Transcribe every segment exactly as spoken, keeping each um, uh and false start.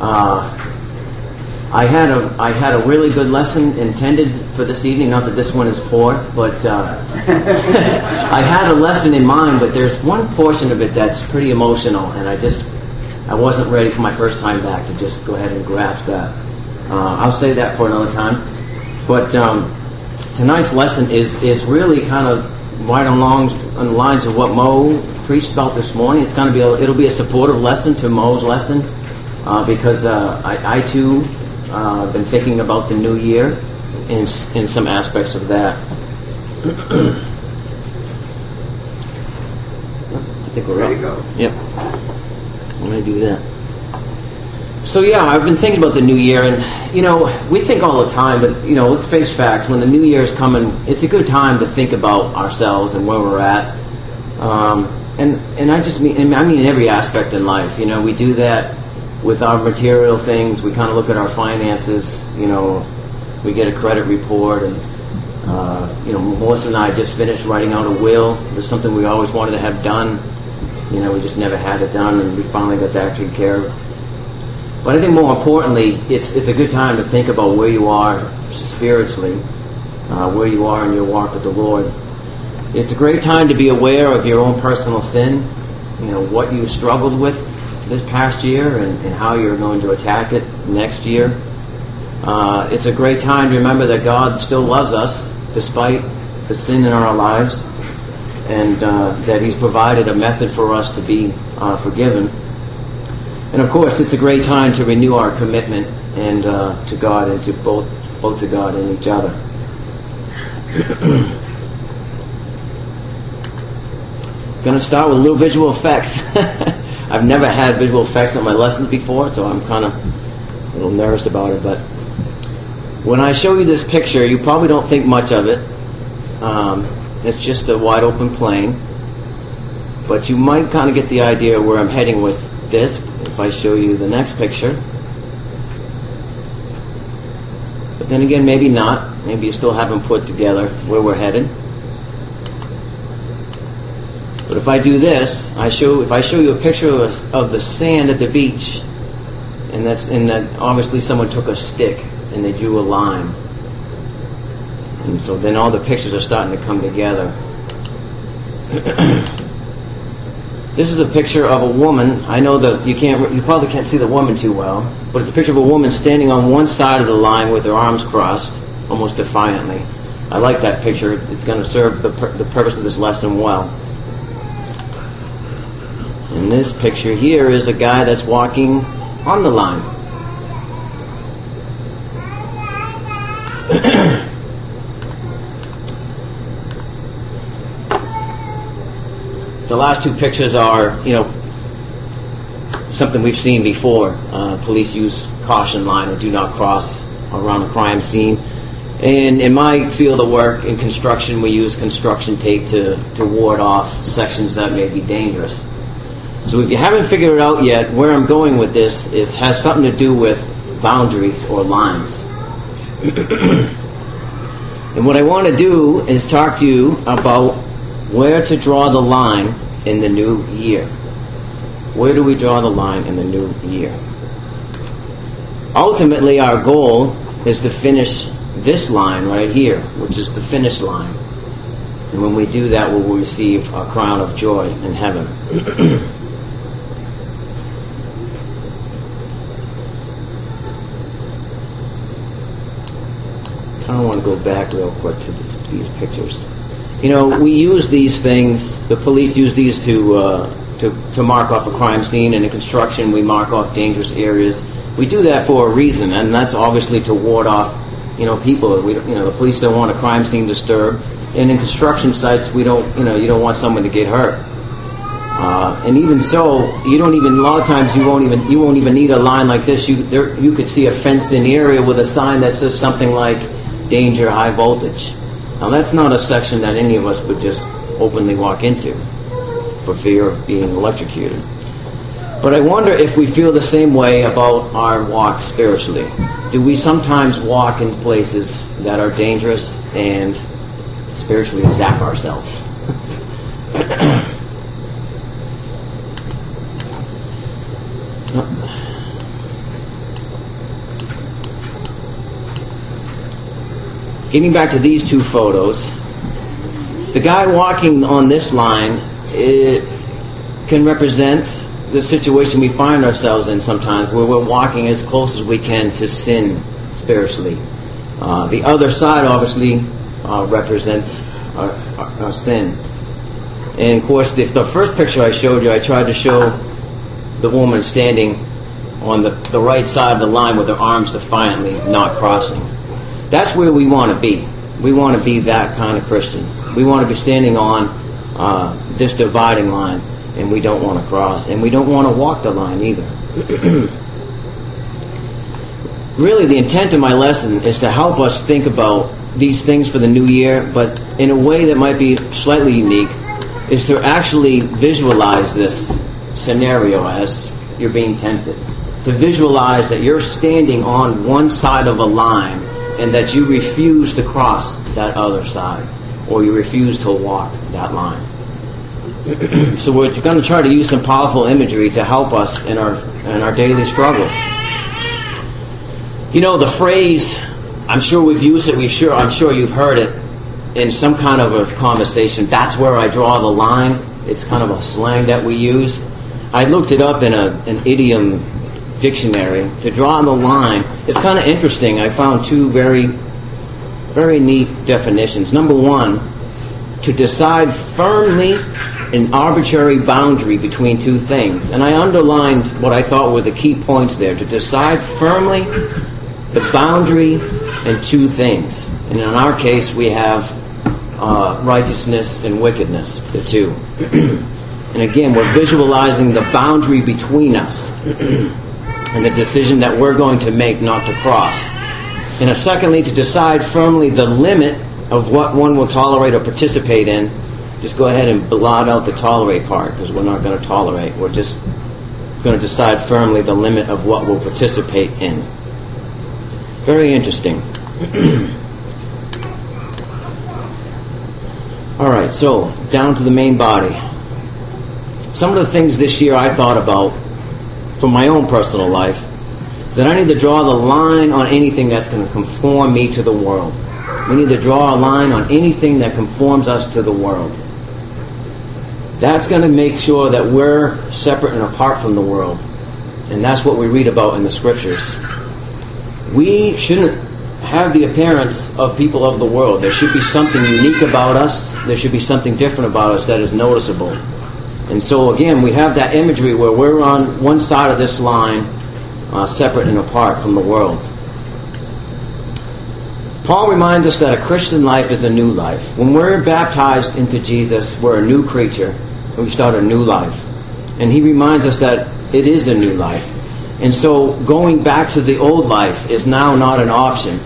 Uh, I had a I had a really good lesson intended for this evening. Not that this one is poor, but uh, I had a lesson in mind. But there's one portion of it that's pretty emotional, and I just I wasn't ready for my first time back to just go ahead and grasp that. Uh, I'll say that for another time. But um, tonight's lesson is is really kind of right along on the lines of what Mo preached about this morning. It's going to be a, it'll be a supportive lesson to Mo's lesson uh, because uh, I, I too uh, have been thinking about the new year in in some aspects of that. I think we're There up. you go. Yep. I'm going to do that. So yeah, I've been thinking about the new year, and you know, we think all the time, but you know, let's face facts. When the new year is coming, it's a good time to think about ourselves and where we're at. Um, and and I just mean, I mean, in every aspect in life. You know, we do that with our material things. We kind of look at our finances. You know, we get a credit report, and uh, you know, Melissa and I just finished writing out a will. There's something we always wanted to have done. You know, we just never had it done, and we finally got that taken care of. But I think more importantly, it's it's a good time to think about where you are spiritually, uh, where you are in your walk with the Lord. It's a great time to be aware of your own personal sin, you know, what you struggled with this past year and, and how you're going to attack it next year. Uh, it's a great time to remember that God still loves us despite the sin in our lives, and uh, that He's provided a method for us to be uh, forgiven. And of course, it's a great time to renew our commitment and uh, to God and to both both to God and each other. Going to start with a little visual effects. I've never had visual effects on my lessons before, so I'm kind of a little nervous about it. But when I show you this picture, you probably don't think much of it. Um, it's just a wide open plain, but you might kind of get the idea where I'm heading with this if I show you the next picture. But then again, maybe not. Maybe you still haven't put together where we're headed. But if I do this, I show if I show you a picture of, of the sand at the beach, and that's and that obviously someone took a stick and they drew a line, and so then all the pictures are starting to come together. This is a picture of a woman. I know that you can't, you probably can't see the woman too well, but it's a picture of a woman standing on one side of the line with her arms crossed, almost defiantly. I like that picture. It's going to serve the, pur- the purpose of this lesson well. And this picture here is a guy that's walking on the line. The last two pictures are, you know, something we've seen before. Uh, police use caution line or do not cross around a crime scene. And in my field of work in construction, we use construction tape to, to ward off sections that may be dangerous. So if you haven't figured it out yet, where I'm going with this is has something to do with boundaries or lines. And what I want to do is talk to you about where to draw the line in the new year. Where do we draw the line in the new year? Ultimately, our goal is to finish this line right here, which is the finish line. And when we do that, we'll receive a crown of joy in heaven. I don't want to go back real quick to this, these pictures. You know, we use these things, the police use these to, uh, to to mark off a crime scene, and in construction we mark off dangerous areas. We do that for a reason, and that's obviously to ward off, you know, people. We, you know, the police don't want a crime scene disturbed, and in construction sites we don't, you know, you don't want someone to get hurt. Uh, and even so, you don't even, a lot of times you won't even you won't even need a line like this. You there you could see a fenced-in area with a sign that says something like "Danger, High Voltage." Now that's not a section that any of us would just openly walk into for fear of being electrocuted. But I wonder if we feel the same way about our walk spiritually. Do we sometimes walk in places that are dangerous and spiritually zap ourselves? getting back to these two photos, the guy walking on this line, it can represent the situation we find ourselves in sometimes, where we're walking as close as we can to sin spiritually. Uh, the other side, obviously, uh, represents our, our, our sin. And, of course, if the first picture I showed you, I tried to show the woman standing on the, the right side of the line with her arms defiantly not crossing. That's where we want to be. We want to be that kind of Christian. We want to be standing on uh, this dividing line, and we don't want to cross, and we don't want to walk the line either. Really, the intent of my lesson is to help us think about these things for the new year, but in a way that might be slightly unique, is to actually visualize this scenario as you're being tempted. To visualize that you're standing on one side of a line and that you refuse to cross that other side, or you refuse to walk that line. So we're going to try to use some powerful imagery to help us in our in our daily struggles. You know, the phrase, I'm sure we've used it, we sure I'm sure you've heard it in some kind of a conversation, that's where I draw the line. It's kind of a slang that we use. I looked it up in a, an idiom dictionary. To draw the line, it's kind of interesting. I found two very, very neat definitions. Number one, to decide firmly an arbitrary boundary between two things. And I underlined what I thought were the key points there. To decide firmly the boundary in two things. And in our case, we have uh, righteousness and wickedness, the two. And again, we're visualizing the boundary between us and the decision that we're going to make not to cross. And if secondly, to decide firmly the limit of what one will tolerate or participate in. Just go ahead and blot out the tolerate part, because we're not going to tolerate. We're just going to decide firmly the limit of what we'll participate in. Very interesting. All right, so down to the main body. Some of the things this year I thought about for my own personal life is that I need to draw the line on anything that's going to conform me to the world. We need to draw a line on anything that conforms us to the world. That's going to make sure that we're separate and apart from the world. And that's what we read about in the Scriptures. We shouldn't have the appearance of people of the world. There should be something unique about us. There should be something different about us that is noticeable. And so again, we have that imagery where we're on one side of this line, uh, separate and apart from the world. Paul reminds us that a Christian life is a new life. When we're baptized into Jesus, we're a new creature, and we start a new life. And he reminds us that it is a new life. And so going back to the old life is now not an option.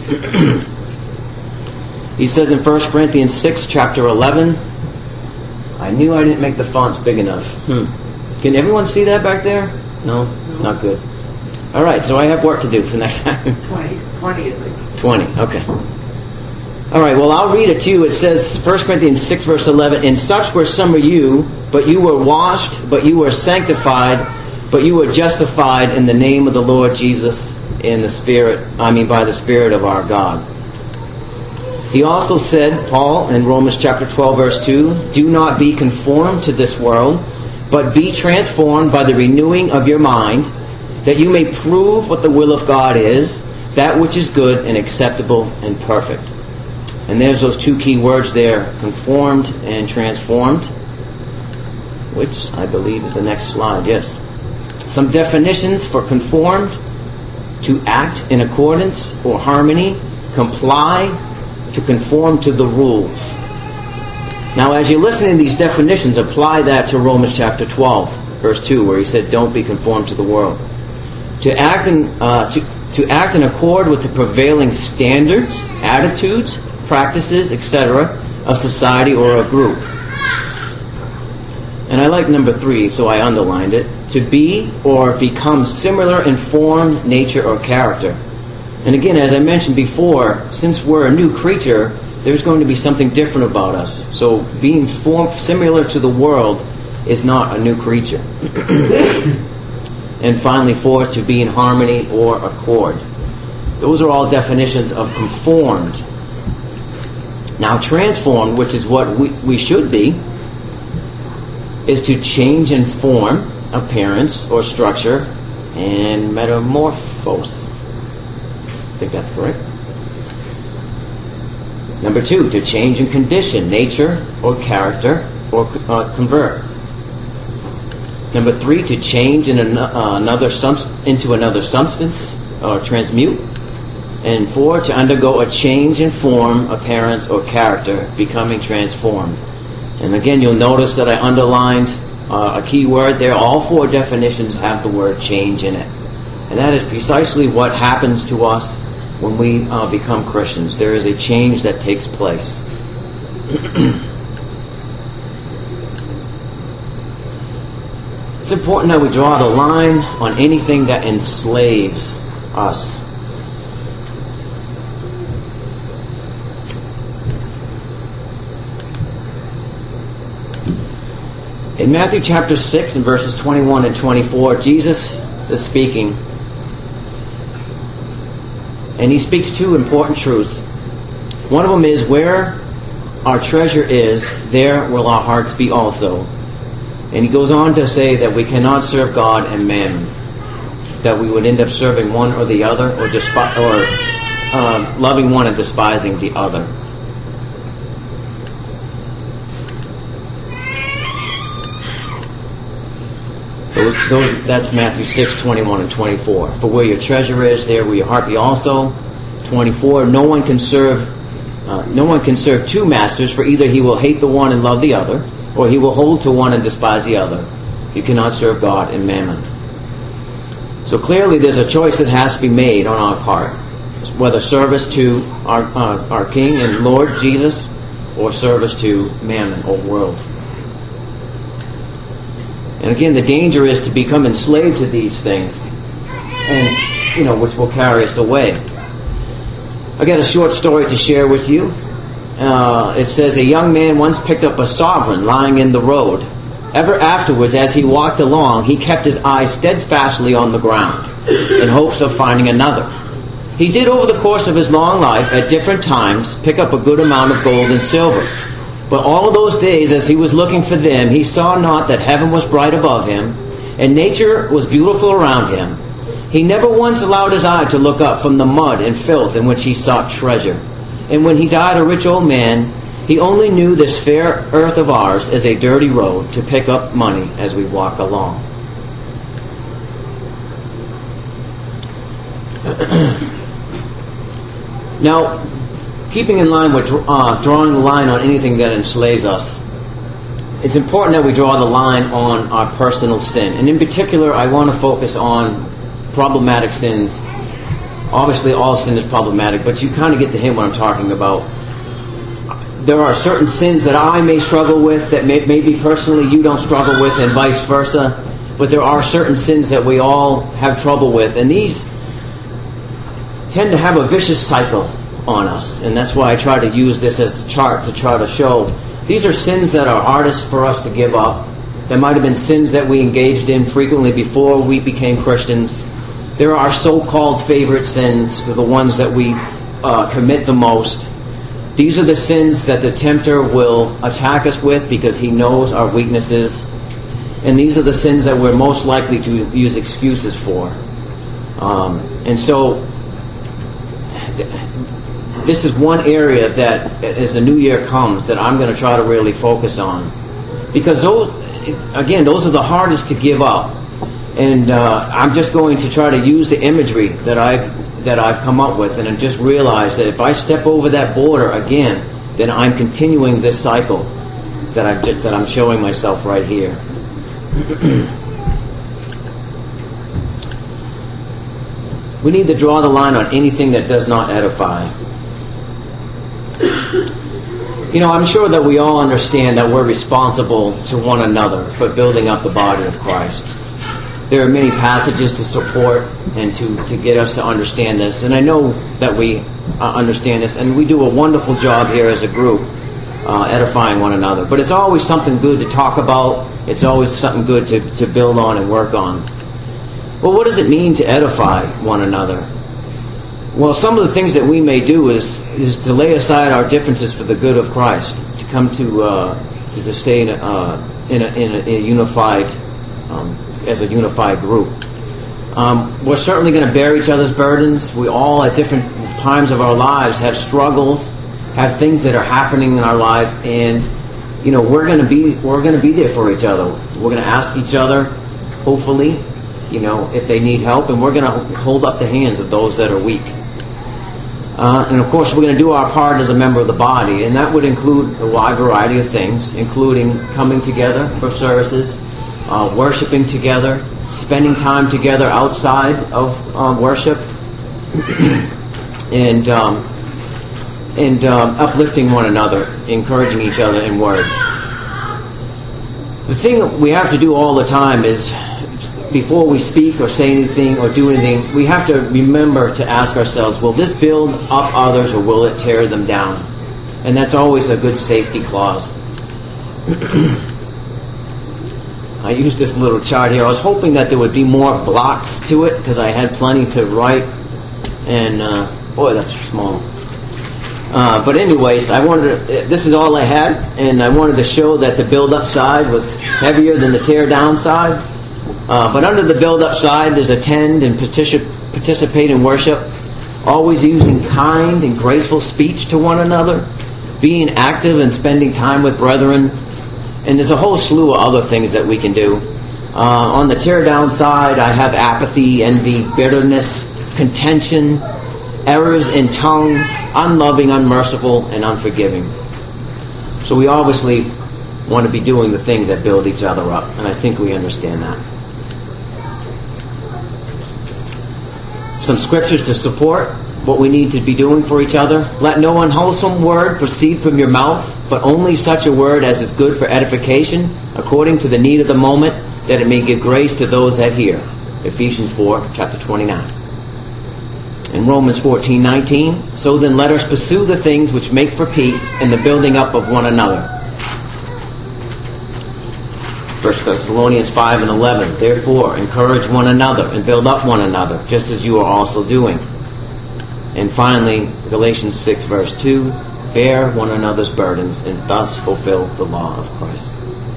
He says in First Corinthians six, chapter eleven, I knew I didn't make the fonts big enough. Hmm. Can everyone see that back there? No? No. Not good. All right, so I have work to do for next time. twenty. twenty at least. twenty, okay. All right, well, I'll read it to you. It says, First Corinthians six, verse eleven, "And such were some of you, but you were washed, but you were sanctified, but you were justified in the name of the Lord Jesus in the Spirit, I mean by the Spirit of our God." He also said, Paul, in Romans chapter twelve, verse two, "Do not be conformed to this world, but be transformed by the renewing of your mind, that you may prove what the will of God is, that which is good and acceptable and perfect." And there's those two key words there, conformed and transformed, which I believe is the next slide, yes. Some definitions for conformed: to act in accordance or harmony, comply, to conform to the rules. Now, as you're listening to these definitions, apply that to Romans chapter twelve, verse two, where he said, "Don't be conformed to the world." To act in uh, to, to act in accord with the prevailing standards, attitudes, practices, et cetera, of society or a group. And I like number three, so I underlined it. To be or become similar in form, nature, or character. And again, as I mentioned before, since we're a new creature, there's going to be something different about us. So being form, similar to the world is not a new creature. And finally, four, to be in harmony or accord. Those are all definitions of conformed. Now transformed, which is what we, we should be, is to change in form, appearance, or structure, and metamorphose. I think that's correct. Number two, to change in condition, nature, or character, or uh, convert. Number three, to change in an, uh, another subst- into another substance, or transmute. And four, to undergo a change in form, appearance, or character, becoming transformed. And again, you'll notice that I underlined uh, a key word there. All four definitions have the word change in it. And that is precisely what happens to us when we uh, become Christians. There is a change that takes place. It's important that we draw the line on anything that enslaves us. In Matthew chapter six and verses twenty-one and twenty-four, Jesus is speaking. And he speaks two important truths. One of them is, where our treasure is, there will our hearts be also. And he goes on to say that we cannot serve God and mammon. That we would end up serving one or the other, or, despi- or uh, loving one and despising the other. Those, those, that's Matthew six, twenty-one and twenty-four. For where your treasure is, there will your heart be also. twenty-four. No one can serve, uh, no one can serve two masters, for either he will hate the one and love the other, or he will hold to one and despise the other. You cannot serve God and mammon. So clearly, there's a choice that has to be made on our part, whether service to our uh, our King and Lord Jesus, or service to mammon or world. And again, the danger is to become enslaved to these things, and you know, which will carry us away. I got a short story to share with you. Uh, it says, a young man once picked up a sovereign lying in the road. Ever afterwards, as he walked along, he kept his eyes steadfastly on the ground, in hopes of finding another. He did, over the course of his long life, at different times, pick up a good amount of gold and silver. But all of those days, as he was looking for them, he saw not that heaven was bright above him, and nature was beautiful around him. He never once allowed his eye to look up from the mud and filth in which he sought treasure. And when he died a rich old man, he only knew this fair earth of ours as a dirty road to pick up money as we walk along. Now, keeping in line with uh, drawing the line on anything that enslaves us, it's important that we draw the line on our personal sin. And in particular, I want to focus on problematic sins. Obviously, all sin is problematic, but you kind of get the hint what I'm talking about. There are certain sins that I may struggle with that may, maybe personally you don't struggle with, and vice versa. But there are certain sins that we all have trouble with, and these tend to have a vicious cycle on us. And that's why I try to use this as the chart to try to show these are sins that are hardest for us to give up. There might have been sins that we engaged in frequently before we became Christians. There are so-called favorite sins, the ones that we uh, commit the most. These are the sins that the tempter will attack us with because he knows our weaknesses. And these are the sins that we're most likely to use excuses for. Um, and so this is one area that, as the new year comes, that I'm going to try to really focus on. Because those, again, those are the hardest to give up. And uh, I'm just going to try to use the imagery that I've that I've come up with, and just realize that if I step over that border again, then I'm continuing this cycle that I'm that I'm showing myself right here. We need to draw the line on anything that does not edify. You know, I'm sure that we all understand that we're responsible to one another for building up the body of Christ. There are many passages to support and to, to get us to understand this. And I know that we uh, understand this, and we do a wonderful job here as a group uh, edifying one another. But it's always something good to talk about. It's always something good to, to build on and work on. Well, what does it mean to edify one another? Well, some of the things that we may do is is to lay aside our differences for the good of Christ, to come to uh, to, to stay in a, uh, in, a, in, a, in a unified um, as a unified group. Um, we're certainly going to bear each other's burdens. We all, at different times of our lives, have struggles, have things that are happening in our life, and you know we're going to be we're going to be there for each other. We're going to ask each other, hopefully, you know, if they need help, and we're going to hold up the hands of those that are weak. Uh, and of course, we're going to do our part as a member of the body, and that would include a wide variety of things, including coming together for services, uh, worshiping together, spending time together outside of um, worship, and um, and um, uplifting one another, encouraging each other in word. The thing we have to do all the time is, before we speak or say anything or do anything, we have to remember to ask ourselves, will this build up others or will it tear them down? And that's always a good safety clause. I used this little chart here. I was hoping that there would be more blocks to it because I had plenty to write. And, uh, boy, that's small. Uh, but anyways, I wanted to, this is all I had, and I wanted to show that the build-up side was heavier than the tear-down side. Uh, but under the build-up side, there's attend and particip- participate in worship, always using kind and graceful speech to one another, being active and spending time with brethren, and there's a whole slew of other things that we can do. Uh, on the tear-down side, I have apathy, envy, bitterness, contention, errors in tongue, unloving, unmerciful, and unforgiving. So we obviously want to be doing the things that build each other up, and I think we understand that. Some scriptures to support what we need to be doing for each other. Let no unwholesome word proceed from your mouth, but only such a word as is good for edification, according to the need of the moment, that it may give grace to those that hear. Ephesians four, chapter twenty-nine. In Romans fourteen nineteen, so then let us pursue the things which make for peace and the building up of one another. First Thessalonians five and eleven, therefore encourage one another and build up one another, just as you are also doing. And finally, Galatians six verse two, bear one another's burdens and thus fulfill the law of Christ.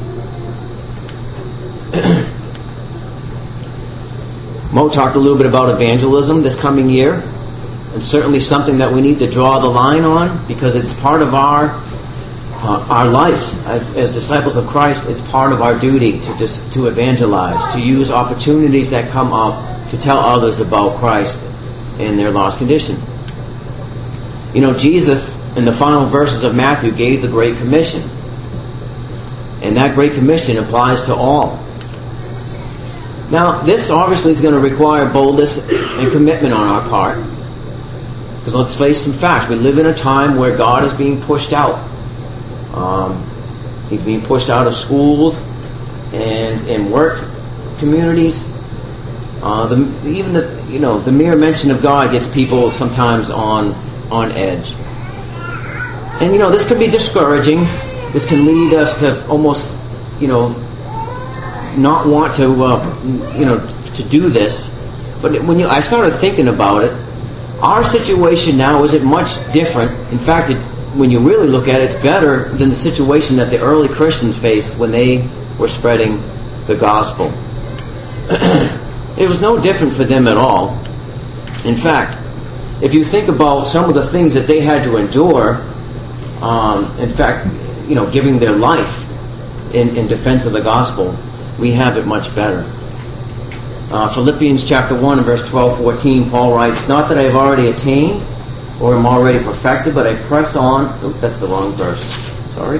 Mo talked a little bit about evangelism this coming year, and certainly something that we need to draw the line on, because it's part of our uh, our lives as, as disciples of Christ. It's part of our duty to dis, to evangelize, to use opportunities that come up to tell others about Christ and their lost condition. You know, Jesus, in the final verses of Matthew, gave the Great Commission, and that Great Commission applies to all. Now, this obviously is going to require boldness and commitment on our part. Because let's face some facts. We live in a time where God is being pushed out. Um, he's being pushed out of schools and in work communities. Uh, the, even the you know the mere mention of God gets people sometimes on on edge. And you know this can be discouraging. This can lead us to almost you know. not want to, uh, you know, to do this. But when you, I started thinking about it, our situation now isn't much different. In fact, it, when you really look at it, it's better than the situation that the early Christians faced when they were spreading the gospel. It was no different for them at all. In fact, if you think about some of the things that they had to endure, um, in fact, you know, giving their life in, in defense of the gospel, we have it much better. Uh, Philippians chapter one and verse twelve, fourteen, Paul writes, not that I have already attained or am already perfected, but I press on. Oh, that's the wrong verse. Sorry.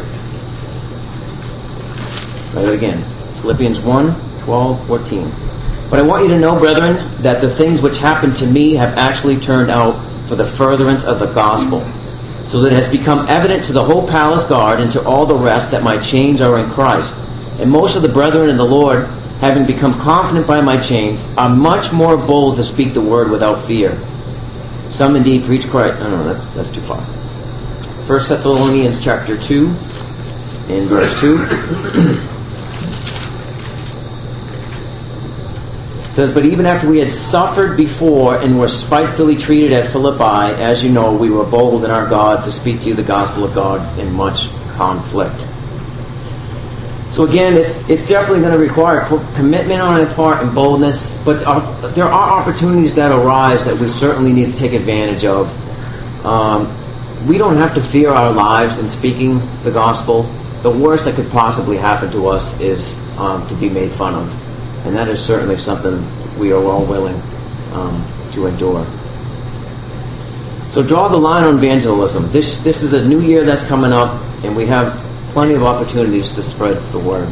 Write it again. Philippians one, twelve, fourteen. But I want you to know, brethren, that the things which happened to me have actually turned out for the furtherance of the gospel, so that it has become evident to the whole palace guard and to all the rest that my chains are in Christ. And most of the brethren in the Lord, having become confident by my chains, are much more bold to speak the word without fear. Some indeed preach Christ. No, no, that's that's too far. First Thessalonians chapter two, in verse two. It says, but even after we had suffered before and were spitefully treated at Philippi, as you know, we were bold in our God to speak to you the gospel of God in much conflict. So again, it's it's definitely going to require commitment on our part and boldness, but uh, there are opportunities that arise that we certainly need to take advantage of. Um, we don't have to fear our lives in speaking the gospel. The worst that could possibly happen to us is um, to be made fun of. And that is certainly something we are all willing um, to endure. So draw the line on evangelism. This this is a new year that's coming up, and we have plenty of opportunities to spread the word.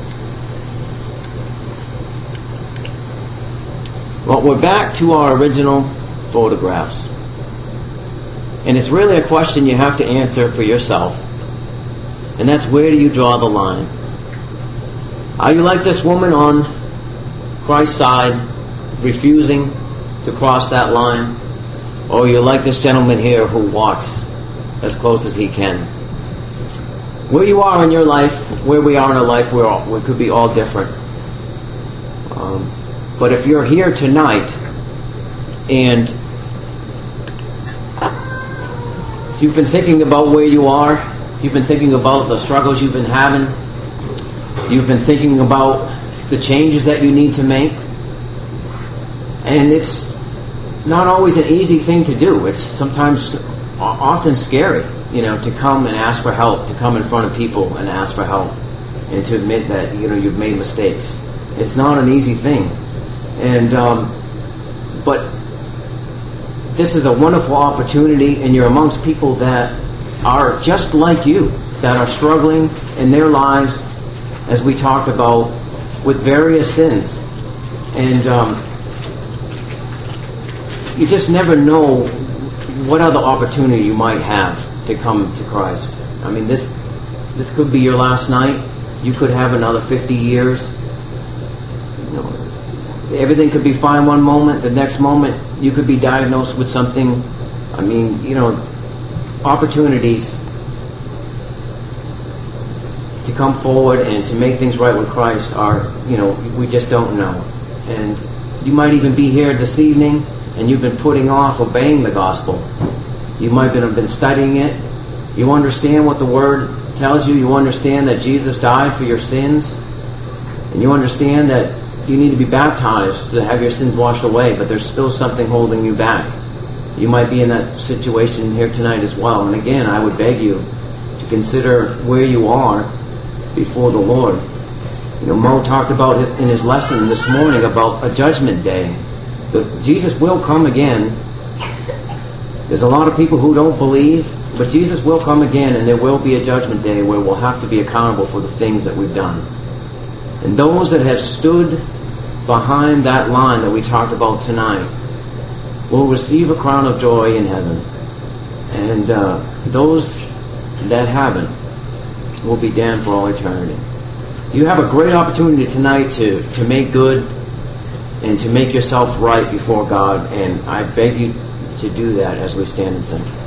Well, we're back to our original photographs. And it's really a question you have to answer for yourself. And that's, where do you draw the line? Are you like this woman on Christ's side, refusing to cross that line? Or you're like this gentleman here who walks as close as he can? Where you are in your life, where we are in our life, we're all, we could be all different. Um, but if you're here tonight and you've been thinking about where you are, you've been thinking about the struggles you've been having, you've been thinking about the changes that you need to make, and it's not always an easy thing to do. It's sometimes often scary, you know, to come and ask for help, to come in front of people and ask for help, and to admit that, you know, you've made mistakes. It's not an easy thing, and um, but this is a wonderful opportunity, and you're amongst people that are just like you, that are struggling in their lives, as we talked about, with various sins. And um, you just never know what other opportunity you might have to come to Christ. I mean, this this could be your last night. You could have another fifty years. You know, everything could be fine one moment. The next moment, you could be diagnosed with something. I mean, you know, opportunities to come forward and to make things right with Christ are, you know, we just don't know. And you might even be here this evening and you've been putting off obeying the gospel. You might have been studying it. You understand what the Word tells you. You understand that Jesus died for your sins. And you understand that you need to be baptized to have your sins washed away, but there's still something holding you back. You might be in that situation here tonight as well. And again, I would beg you to consider where you are before the Lord. You know, Mo talked about his, in his lesson this morning about a judgment day. The, Jesus will come again. There's a lot of people who don't believe, but Jesus will come again, and there will be a judgment day where we'll have to be accountable for the things that we've done. And those that have stood behind that line that we talked about tonight will receive a crown of joy in heaven. And uh, those that haven't will be damned for all eternity. You have a great opportunity tonight to, to make good and to make yourself right before God, and I beg you to do that as we stand and sing.